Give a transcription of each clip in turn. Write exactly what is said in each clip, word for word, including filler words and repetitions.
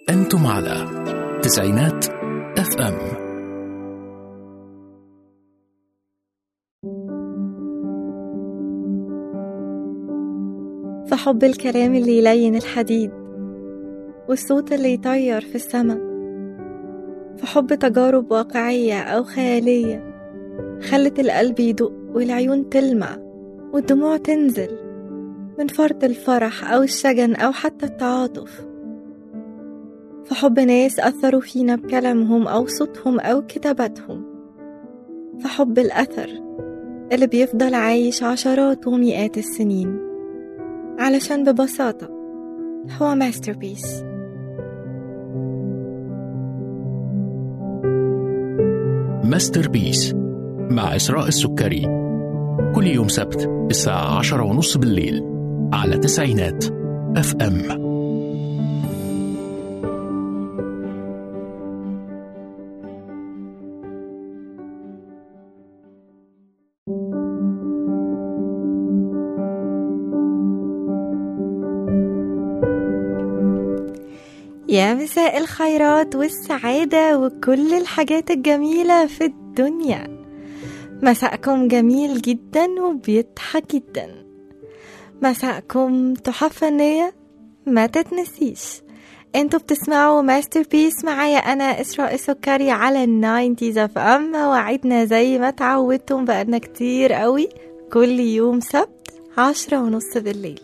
أنتم على تسعينات اف ام. فحب الكلام اللي يلين الحديد والصوت اللي يطير في السما، فحب تجارب واقعية أو خيالية خلت القلب يدق والعيون تلمع والدموع تنزل من فرط الفرح أو الشجن أو حتى التعاطف. فحب ناس أثروا فينا بكلامهم أو صوتهم أو كتاباتهم. فحب الأثر اللي بيفضل عايش عشرات ومئات السنين علشان ببساطة هو ماستربيس. ماستربيس مع إسراء السكري، كل يوم سبت الساعة عشرة ونص بالليل على تسعينات اف ام. يا مساء الخيرات والسعادة وكل الحاجات الجميلة في الدنيا. مساءكم جميل جدا وبيضحك جدا. مساءكم تحف فنية ما تتنسيش. انتوا بتسمعوا ماستربيس معايا انا اسراء السكري على الناينتيز اف ام. مواعيدنا زي ما تعودتم بقالنا كتير قوي، كل يوم سبت عشرة ونص بالليل.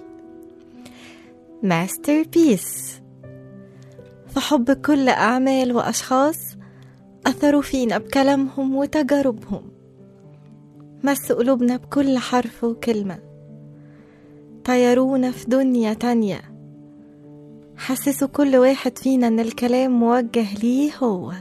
ماستربيس فحب كل أعمال وأشخاص أثروا فينا بكلامهم وتجاربهم، مس قلوبنا بكل حرف وكلمة، طيرونا في دنيا تانية، حسسوا كل واحد فينا أن الكلام موجه ليه هو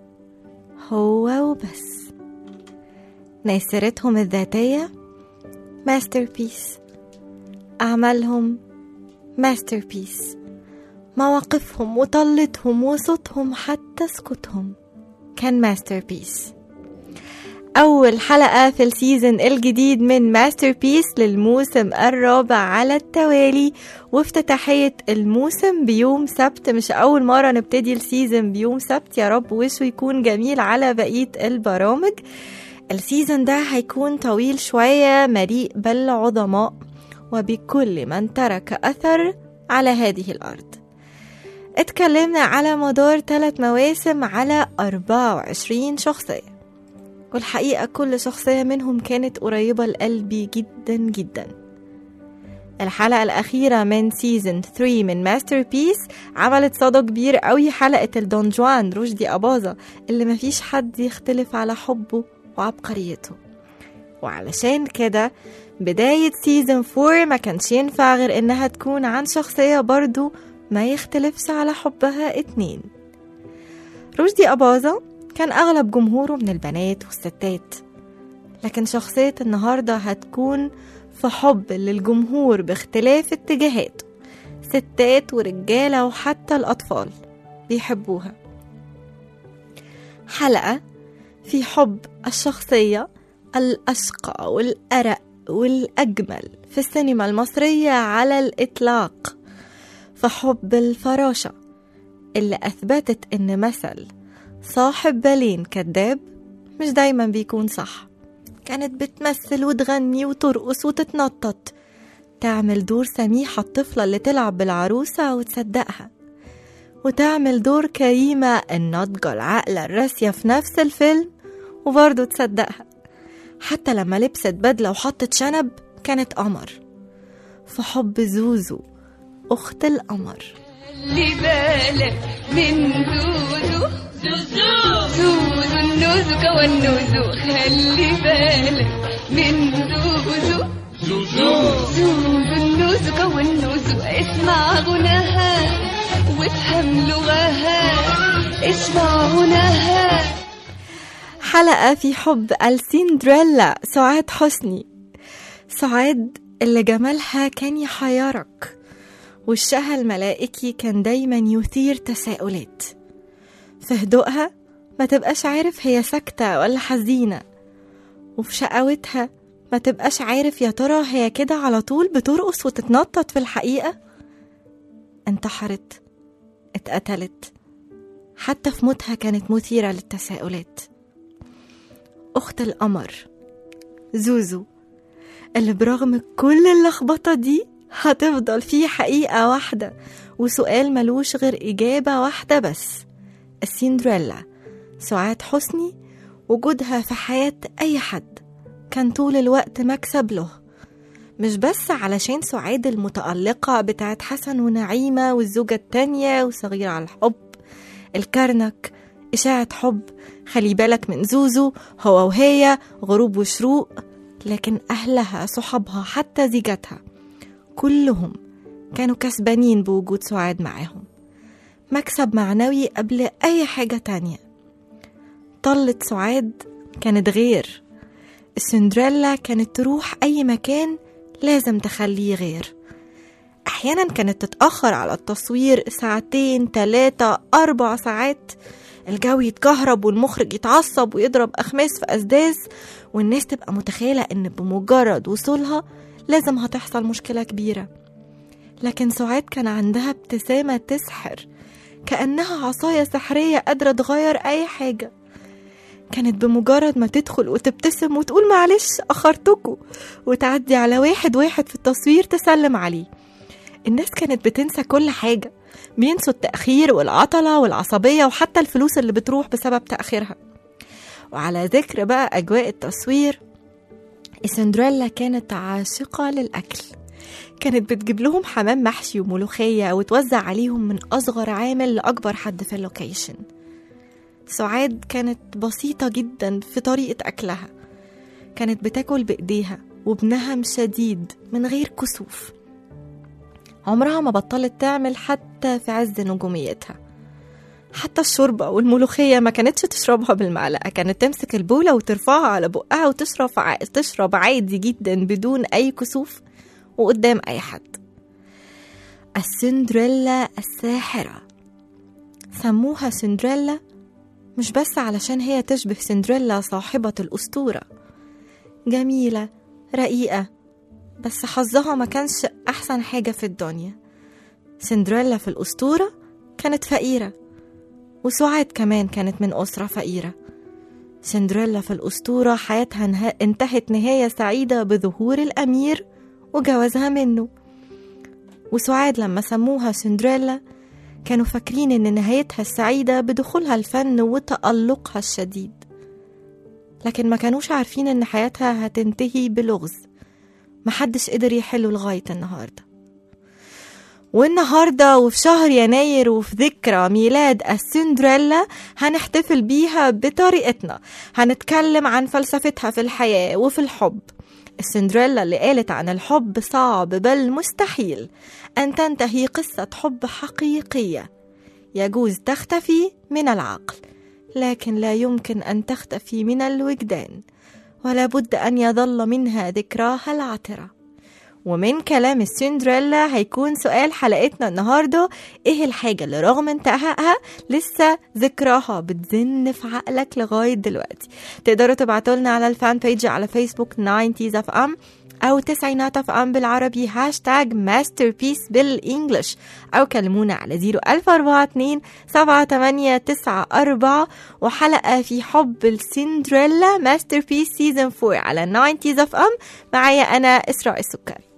هو وبس. ناس سيرتهم الذاتية ماستربيس، أعمالهم ماستربيس، مواقفهم وطلتهم وصوتهم حتى سكوتهم كان ماستربيس. أول حلقة في السيزن الجديد من ماستربيس للموسم الرابع على التوالي، وافتتاحية الموسم بيوم سبت. مش أول مرة نبتدي السيزن بيوم سبت، يا رب وشه يكون جميل على بقية البرامج. السيزن ده هيكون طويل شوية، مليء بالعظماء وبكل من ترك أثر على هذه الأرض. اتكلمنا على مدار ثلاث مواسم على أربعة وعشرين شخصية، والحقيقة كل شخصية منهم كانت قريبة لقلبي جدا جدا. الحلقة الأخيرة من سيزن ثلاثة من ماستربيس عملت صدى كبير قوي، حلقة الدون جوان رشدي أباظة اللي مفيش حد يختلف على حبه وعبقريته. وعلشان كده بداية سيزن فور ما كانش ينفع غير إنها تكون عن شخصية برضو ما يختلفش على حبها اتنين. رشدي أباظة كان أغلب جمهوره من البنات والستات، لكن شخصية النهاردة هتكون في حب للجمهور باختلاف اتجاهاته، ستات ورجالة وحتى الأطفال بيحبوها. حلقة في حب الشخصية الأشقى والأرق والأجمل في السينما المصرية على الإطلاق، فحب الفراشة اللي أثبتت إن مثل صاحب بالين كذاب مش دايما بيكون صح. كانت بتمثل وتغني وترقص وتتنطط، تعمل دور سميحة الطفلة اللي تلعب بالعروسة وتصدقها، وتعمل دور كريمة الناضجة العاقلة الراسية في نفس الفيلم وبرضه تصدقها. حتى لما لبست بدلة وحطت شنب كانت قمر. فحب زوزو أخت القمر. خلي بالك من زوزو زوزو زوزو النوزو والنوزو، خلي بالك من زوزو زوزو زوزو النوزو والنوزو. اسمع غناها وافهم لغاها، اسمع غناها. حلقة في حب السندريلا سعاد حسني، سعاد اللي جمالها كان يحيرك، وشها الملائكي كان دايما يثير تساؤلات. في هدوءها ما تبقاش عارف هي ساكتة ولا حزينة، وفي شقاوتها ما تبقاش عارف يا ترى هي كده على طول بترقص وتتنطط في الحقيقة. انتحرت اتقتلت. حتى في موتها كانت مثيرة للتساؤلات. أخت القمر زوزو، اللي برغم كل اللخبطة دي هتفضل فيه حقيقة واحدة وسؤال ملوش غير إجابة واحدة بس. السندريلا سعاد حسني وجودها في حياة أي حد كان طول الوقت مكسب له، مش بس علشان سعاد المتألقة بتاعت حسن ونعيمة والزوجة التانية وصغير على الحب، الكرنك، إشاعة حب، خلي بالك من زوزو، هو وهي، غروب وشروق، لكن أهلها، صحابها، حتى زيجتها كلهم كانوا كسبانين بوجود سعاد معاهم. مكسب معنوي قبل أي حاجة تانية. طلة سعاد كانت غير. السندريلا كانت تروح أي مكان لازم تخليه غير. أحيانا كانت تتأخر على التصوير ساعتين تلاتة أربع ساعات، الجو يتكهرب والمخرج يتعصب ويضرب أخماس في أسداس، والناس تبقى متخيلة إن بمجرد وصولها لازم هتحصل مشكلة كبيرة. لكن سعاد كان عندها ابتسامة تسحر، كأنها عصاية سحرية قادرة تغير أي حاجة. كانت بمجرد ما تدخل وتبتسم وتقول معلش أخرتكوا، وتعدي على واحد واحد في التصوير تسلم عليه. الناس كانت بتنسى كل حاجة، بينسوا التأخير والعطلة والعصبية وحتى الفلوس اللي بتروح بسبب تأخيرها. وعلى ذكر بقى أجواء التصوير، السندريلا كانت عاشقة للأكل. كانت بتجيب لهم حمام محشي وملوخية وتوزع عليهم من أصغر عامل لأكبر حد في اللوكيشن. سعاد كانت بسيطة جدا في طريقة أكلها، كانت بتاكل بإيديها وبنهم شديد من غير كسوف. عمرها ما بطلت تعمل حتى في عز نجوميتها. حتى الشوربة والملوخية ما كانتش تشربها بالمعلقة، كانت تمسك البولة وترفعها على بقها وتشرب ع... تشرب عادي جدا بدون أي كسوف وقدام أي حد. السندريلا الساحرة. سموها سندريلا مش بس علشان هي تشبه سندريلا صاحبة الأسطورة، جميلة رقيقة، بس حظها ما كانش أحسن حاجة في الدنيا. سندريلا في الأسطورة كانت فقيرة، وسعاد كمان كانت من أسرة فقيرة. سندريلا في الأسطورة حياتها نه... انتهت نهاية سعيدة بظهور الأمير وجوازها منه. وسعاد لما سموها سندريلا كانوا فاكرين إن نهايتها السعيدة بدخولها الفن وتألقها الشديد، لكن ما كانوش عارفين إن حياتها هتنتهي بلغز محدش قدر يحله لغاية النهاردة. والنهاردة وفي شهر يناير وفي ذكرى ميلاد السندريلا هنحتفل بيها بطريقتنا، هنتكلم عن فلسفتها في الحياة وفي الحب. السندريلا اللي قالت عن الحب صعب بل مستحيل أن تنتهي قصة حب حقيقية، يجوز تختفي من العقل لكن لا يمكن أن تختفي من الوجدان، ولا بد أن يظل منها ذكراها العطرة. ومن كلام السندريلا هيكون سؤال حلقتنا النهاردة: ايه الحاجة اللي رغم انتهائها لسه ذكراها بتزن في عقلك لغاية دلوقتي؟ تقدروا تبعتولنا على الفان بيج على فيسبوك ناينتيز اف ام أو تسعينات اف ام بالعربي، هاشتاج ماستربيس بالإنجلش، أو كلمونا على زيرو ألف أربعة اتنين سبعة تمانية تسعة أربعة. وحلقة في حب السندريلا ماستربيس سيزن فور على ناينتيز اف ام، معايا أنا إسراء السكري.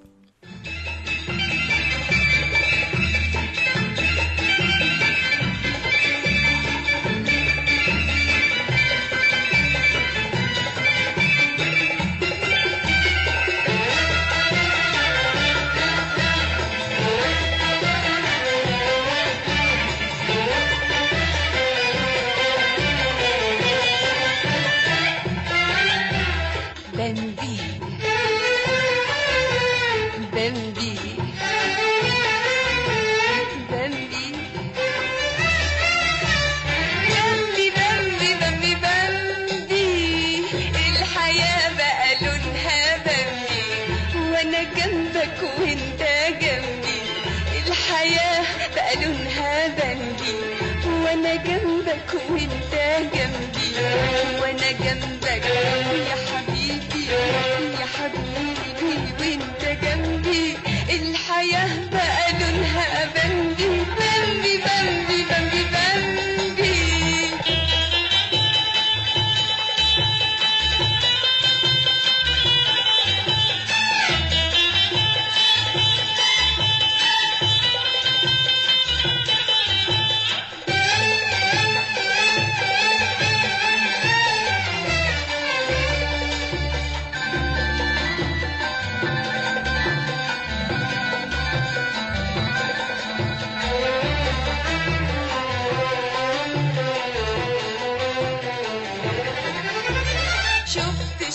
بمبي بمبي بمبي بمبي بمبي بمبي بمبي الحياة بقى لونها بمبي، وانا جنبك وانت جنبي. الحياة بقى لونها بمبي، وانا جنبك وانت جنبي، وانا جنبك يا حبيبي يا حبيبي وانت جنبي. الحياة بقى لونها بمبي بمبي بمبي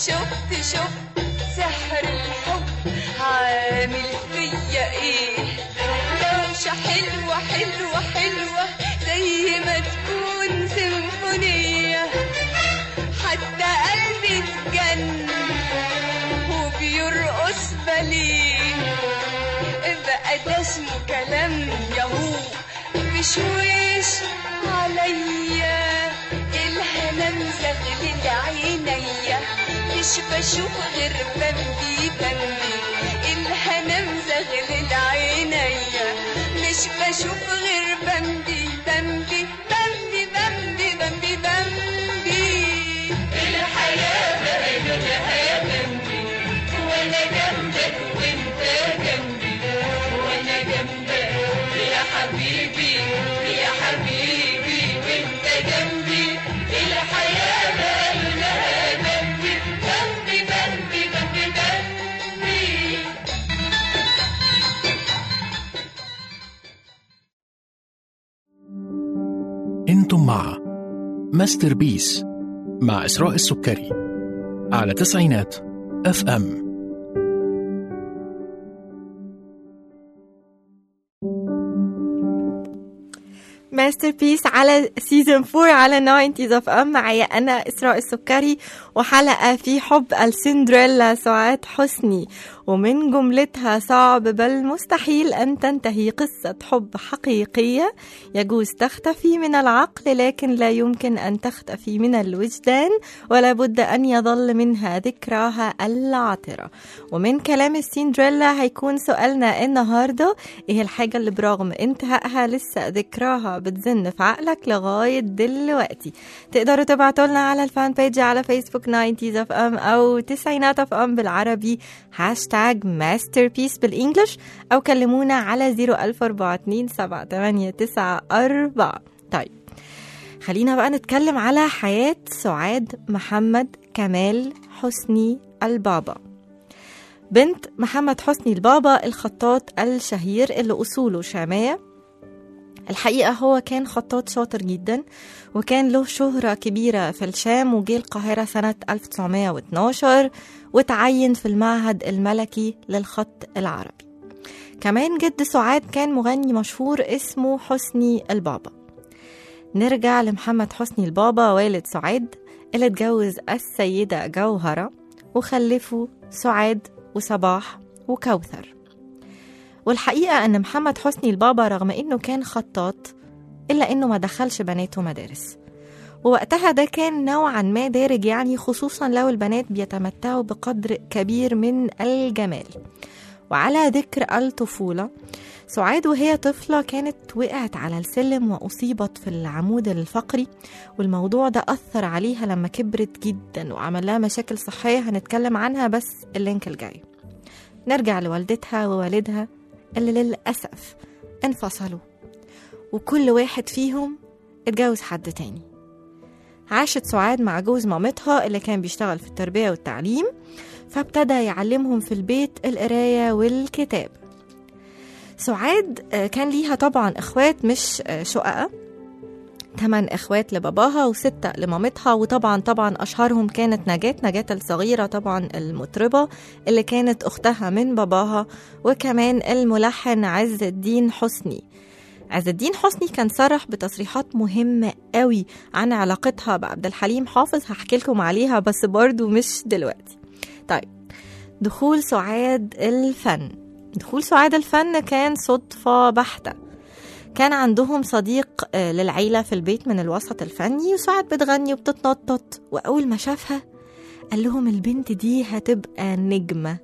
شفت شفت سحر الحب عامل فيا ايه. دوشة حلوة حلوة حلوة زي ما تكون سيمفونية، حتى قلبي اتجن وبيرقص باليه. بقى ده اسمه كلام ياهو بشويش عليا. الهنا مزغلل عينيا مش بشوف غير بمبي بمبي. الهنا مزغلل عينيا مش بشوف غير بمبي بمبي بمبي بمبي بمبي بمبي. الحياة بقى لونها بمبي، وانا جنبك وانت جنبي، وانا جنبك يا حبيبي يا حبيبي وانت جنبي. الحياة بقى لونها بمبي بمبي بمبي بمبي بمبي. انتم مع ماستر بيس مع إسراء السكري على تسعينات اف ام. ماستر بيس على سيزن فور على ناينتيز اف ام. معايا انا اسراء السكري وحلقه في حب السندريلا سعاد حسني، ومن جملتها صعب بل مستحيل ان تنتهي قصه حب حقيقيه. يجوز تختفي من العقل لكن لا يمكن ان تختفي من الوجدان، ولا بد ان يظل منها ذكراها العاطره. ومن كلام السندريلا هيكون سؤالنا النهارده: ايه الحاجه اللي برغم انتهائها لسه ذكراها بتزن في عقلك لغاية دلوقتي؟ تقدروا تبعتوا لنا على الفان بيج على فيسبوك ناينتيز اف ام او تسعينات اف ام بالعربي، هاشتاج ماستر بيس بالانجلش، او كلمونا على زيرو ألف أربعة اتنين سبعة تمانية تسعة أربعة. طيب خلينا بقى نتكلم على حياة سعاد محمد كمال حسني البابا، بنت محمد حسني البابا الخطاط الشهير اللي أصوله شامية. الحقيقة هو كان خطاط شاطر جدا، وكان له شهرة كبيرة في الشام، وجي القاهرة سنة ألف وتسعمية واتناشر وتعين في المعهد الملكي للخط العربي. كمان جد سعاد كان مغني مشهور اسمه حسني البابا. نرجع لمحمد حسني البابا والد سعاد اللي اتجوز السيدة جوهرة وخلفوا سعاد وصباح وكوثر. والحقيقة أن محمد حسني البابا رغم أنه كان خطاط إلا أنه ما دخلش بناته مدارس، ووقتها ده كان نوعا ما دارج يعني، خصوصا لو البنات بيتمتعوا بقدر كبير من الجمال. وعلى ذكر الطفولة، سعاد وهي طفلة كانت وقعت على السلم وأصيبت في العمود الفقري، والموضوع ده أثر عليها لما كبرت جدا وعمل لها مشاكل صحية هنتكلم عنها بس اللينك الجاي. نرجع لوالدتها ووالدها اللي للأسف انفصلوا، وكل واحد فيهم اتجوز حد تاني. عاشت سعاد مع جوز مامتها اللي كان بيشتغل في التربية والتعليم، فابتدى يعلمهم في البيت القراية والكتاب. سعاد كان ليها طبعا اخوات مش شققة، ثمان اخوات لباباها وستة لمامتها، وطبعا طبعا اشهرهم كانت نجاة نجاة الصغيرة طبعا المطربة اللي كانت اختها من باباها، وكمان الملحن عز الدين حسني. عز الدين حسني كان صرح بتصريحات مهمة قوي عن علاقتها بعبد الحليم حافظ، هحكي لكم عليها بس برضو مش دلوقتي. طيب دخول سعاد الفن دخول سعاد الفن كان صدفة بحتة. كان عندهم صديق للعيلة في البيت من الوسط الفني، وسعاد بتغني وبتتنطط، وأول ما شافها قال لهم البنت دي هتبقى نجمة.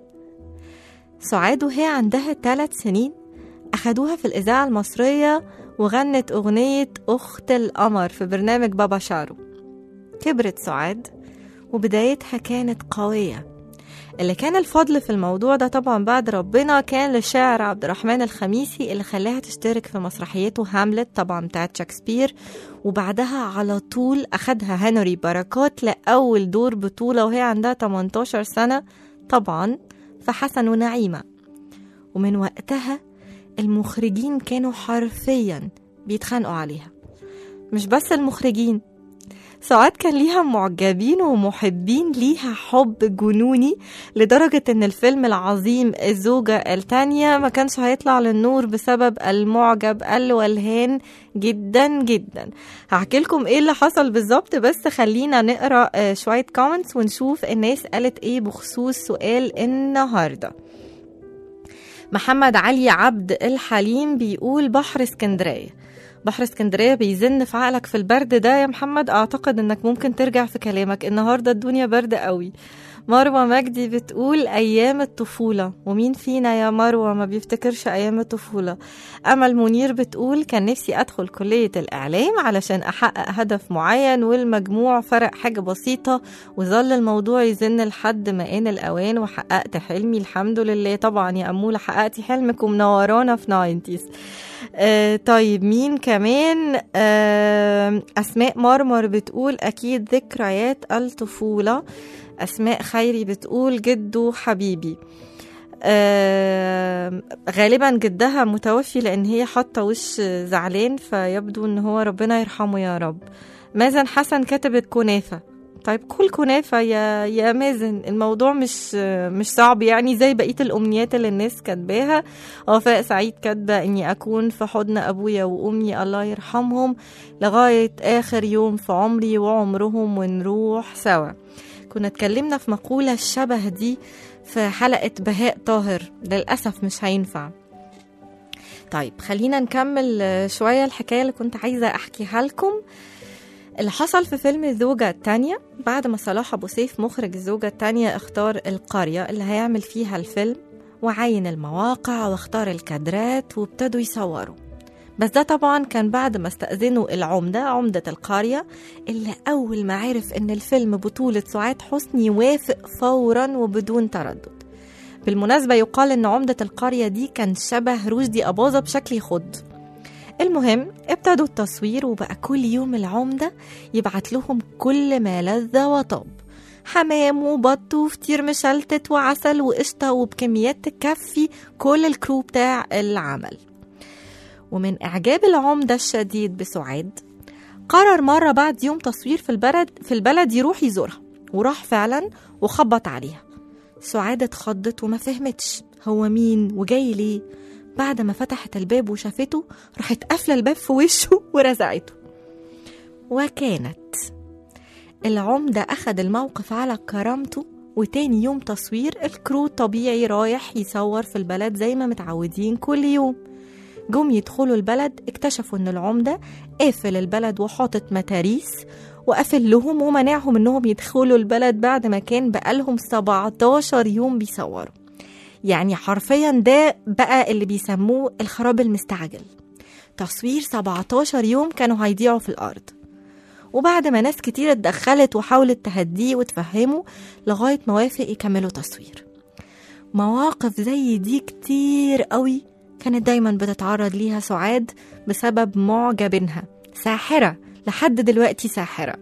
سعاد وهي عندها ثلاث سنين أخدوها في الإذاعة المصرية وغنت أغنية أخت القمر في برنامج بابا شارو. كبرت سعاد وبدايتها كانت قوية. اللي كان الفضل في الموضوع ده طبعا بعد ربنا كان للشاعر عبد الرحمن الخميسي اللي خلاها تشترك في مسرحيته هاملت طبعا بتاعت شكسبير، وبعدها على طول أخدها هنري بركات لأول دور بطولة وهي عندها تمنتاشر سنة طبعا في حسن ونعيمة. ومن وقتها المخرجين كانوا حرفيا بيتخانقوا عليها، مش بس المخرجين، سعاد كان ليها معجبين ومحبين ليها حب جنوني، لدرجة ان الفيلم العظيم الزوجة التانية ما كانش هيطلع للنور بسبب المعجب الولهان جدا جدا. هحكي لكم ايه اللي حصل بالظبط، بس خلينا نقرأ شوية كومنتس ونشوف الناس قالت ايه بخصوص سؤال النهاردة. محمد علي عبد الحليم بيقول بحر اسكندرية. بحر اسكندرية بيزن في عقلك في البرد ده يا محمد، اعتقد انك ممكن ترجع في كلامك، النهاردة الدنيا برد قوي. مروة مجدي بتقول ايام الطفولة، ومين فينا يا مروة ما بيفتكرش ايام الطفولة. امل منير بتقول كان نفسي ادخل كلية الاعلام علشان احقق هدف معين، والمجموع فرق حاجة بسيطة، وظل الموضوع يزن لحد ما ان الاوان وحققت حلمي الحمد لله. طبعا يا امولة حققتي حلمك ومنورانا في ناينتيز. آه طيب مين كمان؟ آه أسماء مرمر بتقول أكيد ذكريات الطفولة. أسماء خيري بتقول جدو حبيبي. آه غالبا جدها متوفي لأن هي حاطة وش زعلان، فيبدو أن هو ربنا يرحمه يا رب. مازن حسن كتبت كنافة. طيب كل كنافة يا يا مازن، الموضوع مش مش صعب يعني زي بقية الأمنيات اللي الناس كاتباها. وفاء سعيد كاتبة إني أكون في حضن أبويا وأمي الله يرحمهم لغاية آخر يوم في عمري وعمرهم ونروح سوا. كنا اتكلمنا في مقولة الشبه دي في حلقة بهاء طاهر، للأسف مش هينفع. طيب خلينا نكمل شوية الحكاية اللي كنت عايزة أحكيها لكم. اللي حصل في فيلم الزوجة التانية، بعد ما صلاح أبو سيف مخرج الزوجة التانية اختار القرية اللي هيعمل فيها الفيلم وعين المواقع واختار الكادرات وابتدوا يصوروا. بس ده طبعا كان بعد ما استأذنوا العمدة عمدة القرية، اللي أول ما عرف إن الفيلم بطولة سعاد حسني وافق فورا وبدون تردد. بالمناسبة يقال إن عمدة القرية دي كان شبه رشدي أباظة بشكل يخض. المهم ابتدوا التصوير، وبقى كل يوم العمدة يبعت لهم كل ما لذ وطاب، حمام وبط وفطير مشلتت وعسل وقشطة وبكميات تكفي كل الكرو بتاع العمل. ومن إعجاب العمدة الشديد بسعاد، قرر مرة بعد يوم تصوير في البلد في البلد يروح يزورها، وراح فعلا وخبط عليها. سعاد اتخضت وما فهمتش هو مين وجاي ليه. بعد ما فتحت الباب وشافته راحت قافله الباب في وشه ورزعته. وكانت العمدة أخد الموقف على كرامته، وتاني يوم تصوير الكرو طبيعي رايح يصور في البلد زي ما متعودين كل يوم. جم يدخلوا البلد اكتشفوا ان العمدة قافل البلد وحاطط متاريس وقفل لهم ومنعهم انهم يدخلوا البلد بعد ما كان بقالهم سبعتاشر يوم بيصوروا. يعني حرفيا ده بقى اللي بيسموه الخراب المستعجل. تصوير سبعتاشر يوم كانوا هيضيعوا في الأرض. وبعد ما ناس كتير اتدخلت وحاولت تهديه وتفهمه لغاية ما وافق يكملوا تصوير. مواقف زي دي كتير قوي كانت دايما بتتعرض ليها سعاد بسبب معجبينها. ساحرة لحد دلوقتي ساحرة.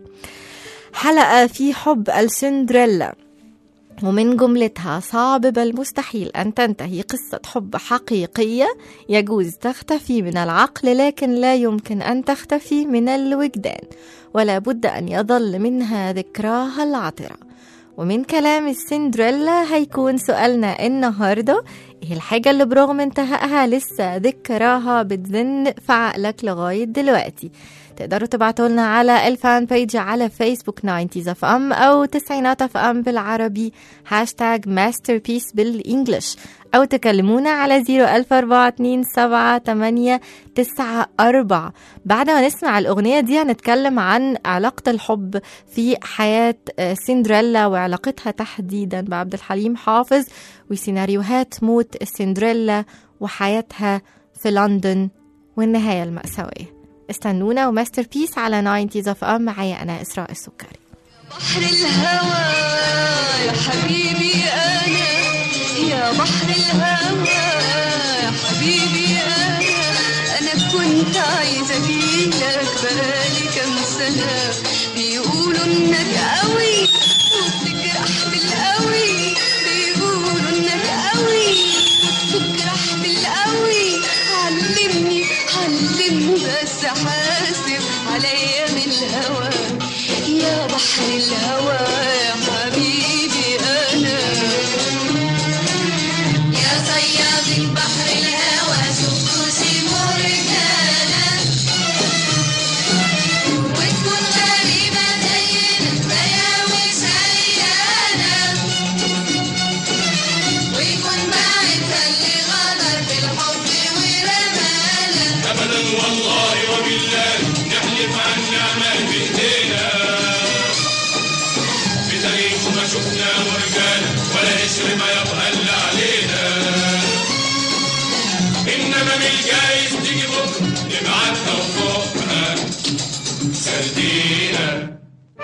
حلقة في حب السندريلا، ومن جملتها صعب بل مستحيل أن تنتهي قصة حب حقيقية، يجوز تختفي من العقل لكن لا يمكن أن تختفي من الوجدان، ولا بد أن يظل منها ذكراها العطرة. ومن كلام السندريلا هيكون سؤالنا النهاردة: ايه الحاجة اللي برغم انتهائها لسه ذكراها بتزن في عقلك لغاية دلوقتي؟ تقدروا تبعتوا لنا على الفان بيج على فيسبوك ناينتيز اف ام او تسعينات اف ام بالعربي، هاشتاج ماستربيس بالانجلش، او تكلمونا على زيرو ألف أربعة اتنين سبعة تمانية تسعة أربعة. بعد ما نسمع الأغنية دي هنتكلم عن علاقة الحب في حياة سندريلا وعلاقتها تحديدا بعبد الحليم حافظ، وسيناريوهات موت سندريلا وحياتها في لندن والنهاية المأساوية. استنونا وماستر بيس على ناينتيز اف ام. معايا أنا إسراء السكري. بحر الهوى يا حبيبي أنا، يا بحر الهوى يا حبيبي أنا، أنا كنت عايزة أجيلك بقالي كام سنة. بيقولوا إنك قوي وبتجرح بالقوي، بيقولوا إنك قوي وبتجرح بالقوي. علمني علمني بس حاسب عليا من الهوى ما مش جايز تيجي بكرة نبعتها وفوقها سردينة.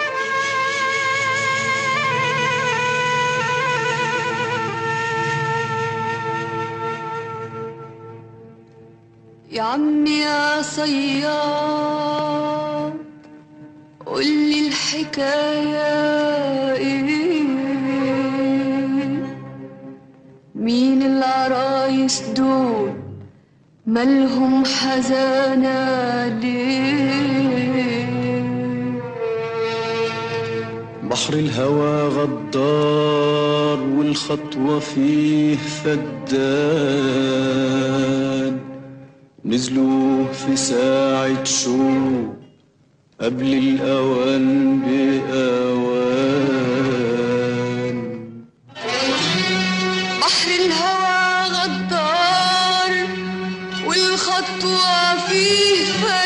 يا عمي يا صياد قولي الحكاية ايه، مين العرايس دول مالهم حزانة ليه؟ بحر الهوى غدار والخطوة فيه فدان، نزلوا في ساعة شوق قبل الأوان بأوان. بحر الهوى غدار والخطوة فيه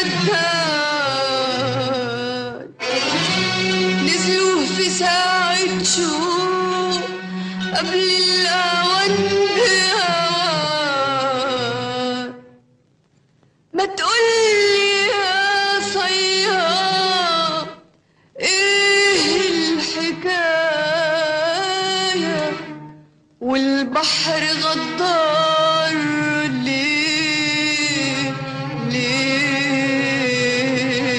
فدان، نزلوا في ساعة شوق قبل الأوان بأوان. ما تقولي يا صياد ايه الحكاية والبحر غدار ليه ليه؟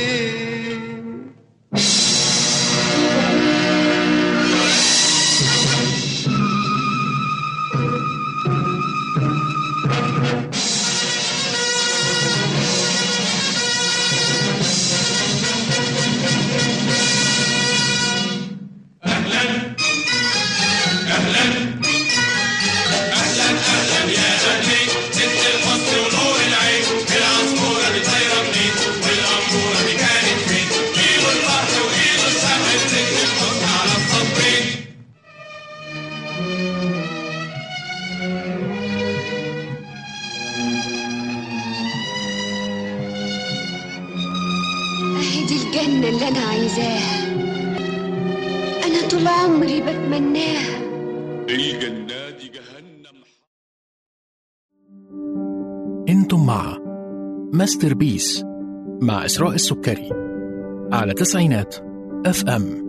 الجنة اللي أنا عايزاها، أنا طول عمري بتمناها. الجنة دي جهنم. انتم مع ماستر بيس مع إسراء السكري على تسعينات اف ام.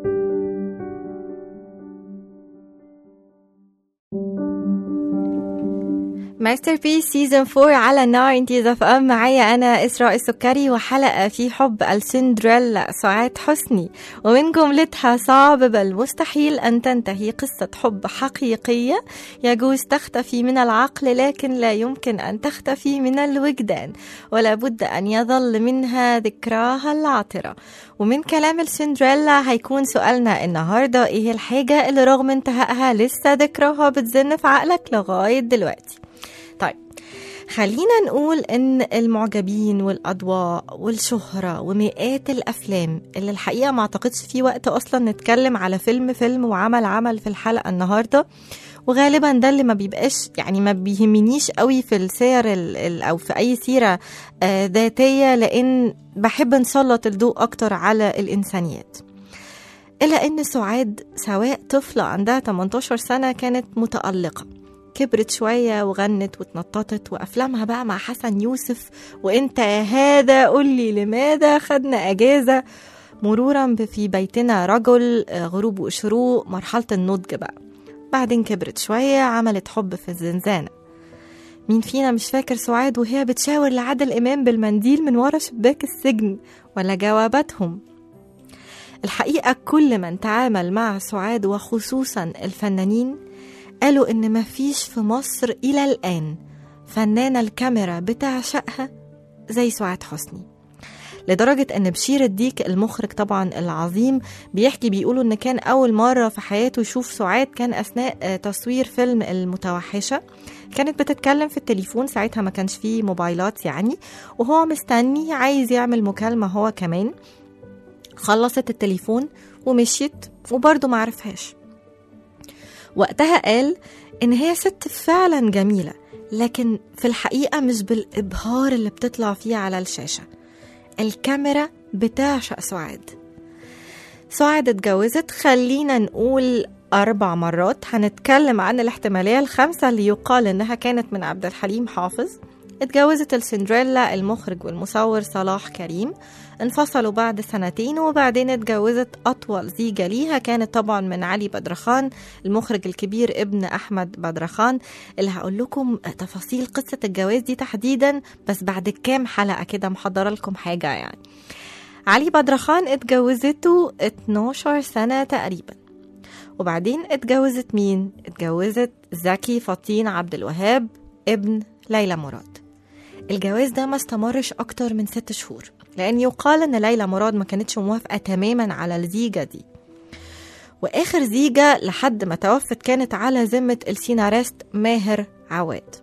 ماستر بيس سيزن فور على ناينتيز اف ام. معايا انا اسراء السكري وحلقه في حب السندريلا سعاد حسني، ومن جملتها صعب بل مستحيل ان تنتهي قصه حب حقيقيه يجوز تختفي من العقل لكن لا يمكن ان تختفي من الوجدان، ولا بد ان يظل منها ذكراها العطره. ومن كلام السندريلا هيكون سؤالنا النهارده ايه الحاجه اللي رغم انتهائها لسه ذكراها بتزن في عقلك لغايه دلوقتي؟ طيب خلينا نقول ان المعجبين والاضواء والشهرة ومئات الافلام اللي الحقيقة ما اعتقدش في وقت اصلا نتكلم على فيلم فيلم وعمل عمل في الحلقة النهاردة، وغالبا ده اللي ما بيبقاش يعني ما بيهمنيش قوي في السير او في اي سيرة آه ذاتية، لان بحب نسلط الضوء اكتر على الانسانيات. الا ان سعاد سواء طفلة عندها ثمانية عشر سنة كانت متألقة، كبرت شوية وغنت واتنططت، وأفلامها بقى مع حسن يوسف وإنت هذا قولي لماذا، خدنا أجازة، مرورا في بيتنا رجل، غروب وشروق، مرحلة النضج بقى. بعدين كبرت شوية عملت حب في الزنزانة. مين فينا مش فاكر سعاد وهي بتشاور لعادل إمام بالمنديل من ورا شباك السجن ولا جواباتهم؟ الحقيقة كل من تعامل مع سعاد وخصوصا الفنانين قالوا إن مفيش في مصر إلى الآن فنانة الكاميرا بتعشقها زي سعاد حسني، لدرجة أن بشير الديك المخرج طبعا العظيم بيحكي بيقولوا أن كان أول مرة في حياته يشوف سعاد كان أثناء تصوير فيلم المتوحشة. كانت بتتكلم في التليفون، ساعتها ما كانش فيه موبايلات يعني، وهو مستني عايز يعمل مكالمة هو كمان. خلصت التليفون ومشيت وبرضه معرفهاش. وقتها قال إن هي ست فعلا جميلة، لكن في الحقيقة مش بالإبهار اللي بتطلع فيه على الشاشة. الكاميرا بتعشق سعاد. سعاد اتجوزت خلينا نقول أربع مرات. هنتكلم عن الاحتمالية الخامسة اللي يقال إنها كانت من عبد الحليم حافظ. اتجوزت السندريلا المخرج والمصور صلاح كريم، انفصلوا بعد سنتين، وبعدين اتجوزت أطول زيجة ليها كانت طبعا من علي بدرخان المخرج الكبير ابن أحمد بدرخان، اللي هقول لكم تفاصيل قصة الجواز دي تحديدا بس بعد كام حلقة كده، محضرة لكم حاجة يعني. علي بدرخان اتجوزته اتناشر سنة تقريبا، وبعدين اتجوزت مين؟ اتجوزت زكي فطين عبد الوهاب ابن ليلى مراد. الجواز ده ما استمرش أكتر من ست شهور، لأن يقال أن ليلى مراد ما كانتش موافقة تماما على الزيجة دي، وآخر زيجة لحد ما توفت كانت على ذمة السيناريست ماهر عواد.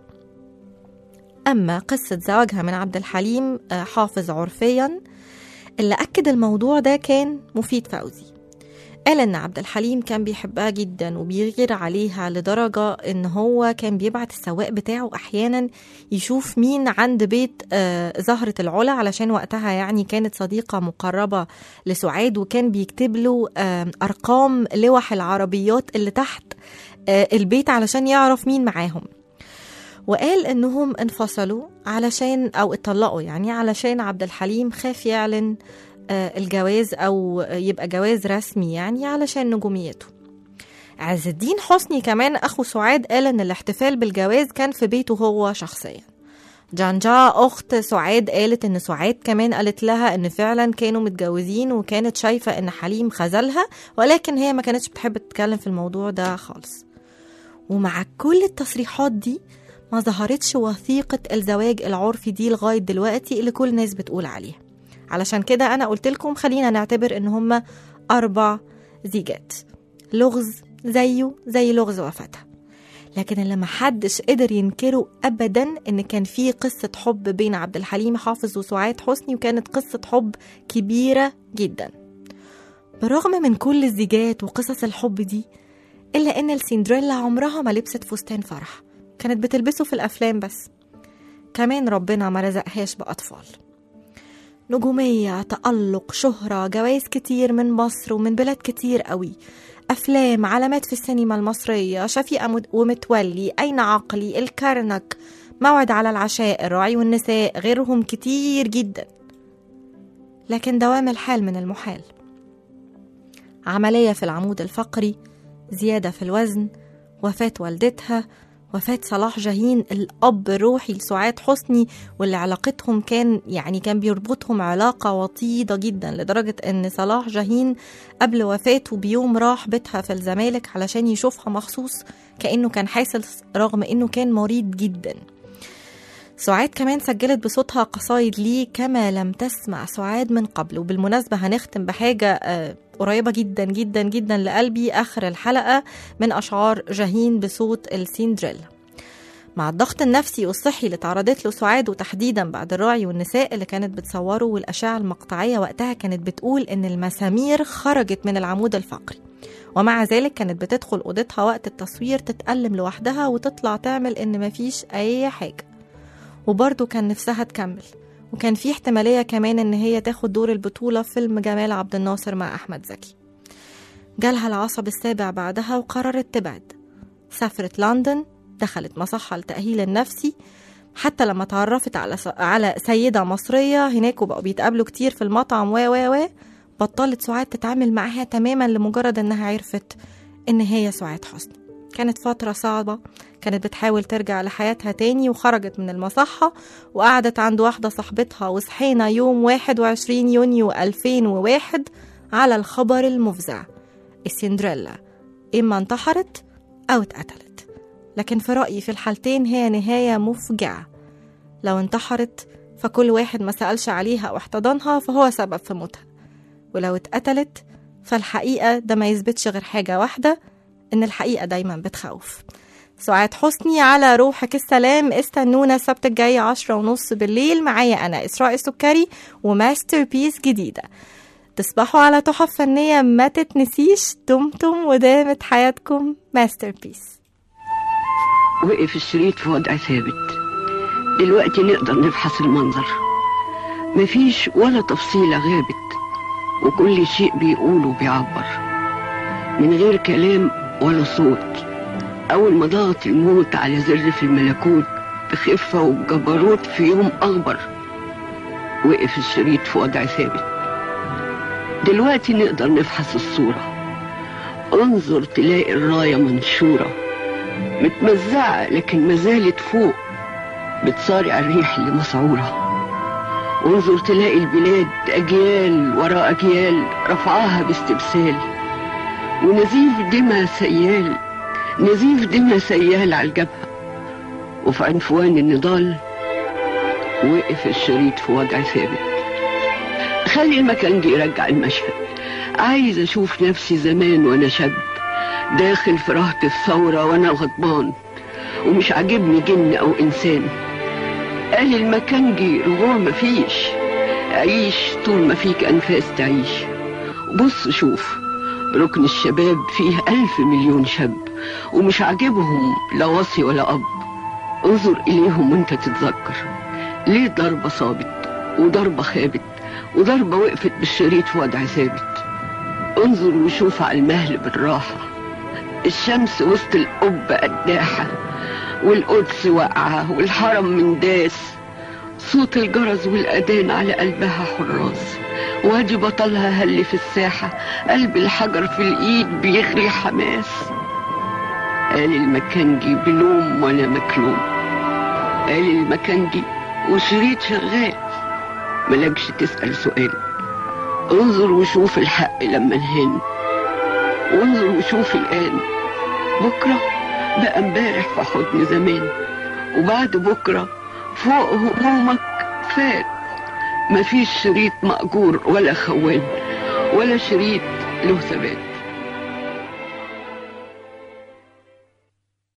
أما قصة زواجها من عبد الحليم حافظ عرفيا، اللي أكد الموضوع ده كان مفيد فوزي. قال إن عبد الحليم كان بيحبها جدا وبيغير عليها لدرجة إن هو كان بيبعت السواق بتاعه أحيانا يشوف مين عند بيت آه زهرة العلا، علشان وقتها يعني كانت صديقة مقربة لسعاد، وكان بيكتب له آه أرقام لوح العربيات اللي تحت آه البيت علشان يعرف مين معاهم. وقال إنهم انفصلوا علشان أو اتطلقوا يعني علشان عبد الحليم خاف يعلن الجواز أو يبقى جواز رسمي يعني علشان نجوميته. عز الدين حسني كمان أخو سعاد قال إن الاحتفال بالجواز كان في بيته هو شخصيا. جانجا أخت سعاد قالت إن سعاد كمان قالت لها إن فعلا كانوا متجوزين، وكانت شايفة إن حليم خذلها، ولكن هي ما كانتش بتحب تتكلم في الموضوع ده خالص. ومع كل التصريحات دي ما ظهرتش وثيقة الزواج العرفي دي لغاية دلوقتي اللي كل الناس بتقول عليها. علشان كده أنا قلت لكم خلينا نعتبر إن هما أربع زيجات، لغز زيه زي لغز وفاتها. لكن اللي محدش قدر ينكره أبدا إن كان في قصة حب بين عبد الحليم حافظ وسعاد حسني، وكانت قصة حب كبيرة جدا. برغم من كل الزيجات وقصص الحب دي، إلا إن السندريلا عمرها ما لبست فستان فرح، كانت بتلبسه في الأفلام بس. كمان ربنا ما رزقهاش بأطفال. نجومية، تألق، شهرة، جوايز كتير من مصر ومن بلاد كتير قوي، أفلام، علامات في السينما المصرية، شفيقة ومتولي، أين عقلي، الكرنك، موعد على العشاء، الراعي والنساء، غيرهم كتير جدا. لكن دوام الحال من المحال. عملية في العمود الفقري، زيادة في الوزن، وفاة والدتها، وفاة صلاح جاهين الأب الروحي لسعاد حسني، واللي علاقتهم كان يعني كان بيربطهم علاقة وطيدة جدا، لدرجة أن صلاح جاهين قبل وفاته بيوم راح بيتها في الزمالك علشان يشوفها مخصوص كأنه كان حاسل، رغم أنه كان مريض جدا. سعاد كمان سجلت بصوتها قصايد ليه كما لم تسمع سعاد من قبل. وبالمناسبة هنختم بحاجة قريبة جدا جدا جدا لقلبي آخر الحلقة من أشعار جاهين بصوت السندريلا. مع الضغط النفسي والصحي اللي تعرضت له سعاد، وتحديدا بعد الراعي والنساء اللي كانت بتصوره، والأشعة المقطعية وقتها كانت بتقول إن المسامير خرجت من العمود الفقري، ومع ذلك كانت بتدخل أوضتها وقت التصوير تتألم لوحدها وتطلع تعمل إن مفيش أي حاجة، وبرضه كان نفسها تكمل. وكان في احتمالية كمان إن هي تاخد دور البطولة في فيلم جمال عبد الناصر مع أحمد زكي. جالها العصب السابع بعدها وقررت تبعد. سافرت لندن، دخلت مصحة للتأهيل النفسي، حتى لما تعرفت على على سيدة مصرية هناك وبقوا بيتقابلوا كتير في المطعم و و و بطلت سعاد تتعامل معاها تماما لمجرد إنها عرفت إن هي سعاد حسني. كانت فترة صعبة، كانت بتحاول ترجع لحياتها تاني، وخرجت من المصحة وقعدت عند واحدة صاحبتها. وصحينا يوم واحد وعشرين يونيو ألفين وواحد على الخبر المفزع: السندريلا إما انتحرت أو اتقتلت. لكن في رأيي في الحالتين هي نهاية مفجعة. لو انتحرت فكل واحد ما سألش عليها أو احتضنها فهو سبب في موتها، ولو اتقتلت فالحقيقة ده ما يثبتش غير حاجة واحدة، إن الحقيقة دايما بتخوف. سعاد حسني على روحك السلام. استنونا السبت الجاي عشرة ونص بالليل، معايا أنا إسراء السكري وماستر بيس جديدة. تصبحوا على تحف فنية ما تتنسيش. دمتم ودامت حياتكم ماستر بيس. وقف الشريط في وضع ثابت. دلوقتي نقدر نفحص المنظر، مفيش ولا تفصيلة غابت، وكل شيء بيقوله بيعبر من غير كلام ولا صوت. أول ما ضغط الموت على زر في الملكوت بخفة وبجبروت في يوم أخبر، وقف الشريط في وضع ثابت. دلوقتي نقدر نفحص الصورة. انظر تلاقي الراية منشورة متمزعة لكن مازالت فوق بتصارع الريح اللي مسعورة. انظر تلاقي البلاد أجيال وراء أجيال رفعاها باستبسال، ونزيف دمى سيال نزيف دمى سيال على الجبهة. وفي عنفوان النضال وقف الشريط في وضع ثابت. خلي المكانجي يرجع المشهد. عايز أشوف نفسي زمان وأنا شاب داخل في رهط الثورة وأنا غضبان ومش عاجبني جن أو إنسان. قال المكانجي رجوع مفيش، عيش طول ما فيك أنفاس تعيش. بص شوف ركن الشباب فيه ألف مليون شاب ومش عاجبهم لا وصي ولا أب. انظر إليهم وانت تتذكر ليه ضربة صابت وضربة خابت وضربة وقفت بالشريط في وضع ثابت. انظر وشوف على المهل بالراحة، الشمس وسط القبة قداحة والقدس واقعة والحرم من داس، صوت الجرس والأذان على قلبها حراس، وادي بطلها هل في الساحة قلب الحجر في الإيد بيغلي حماس. قال المكانجي بلوم ولا مكلوم، قال المكانجي وشريط شغال ملكش تسأل سؤال. انظر وشوف الحق لما انهان، وانظر وشوف الآن. بكرة بقى امبارح في حضن زمان، وبعد بكرة فوق همومك فات. مفيش شريط مأجور ولا خوان ولا شريط له ثبات.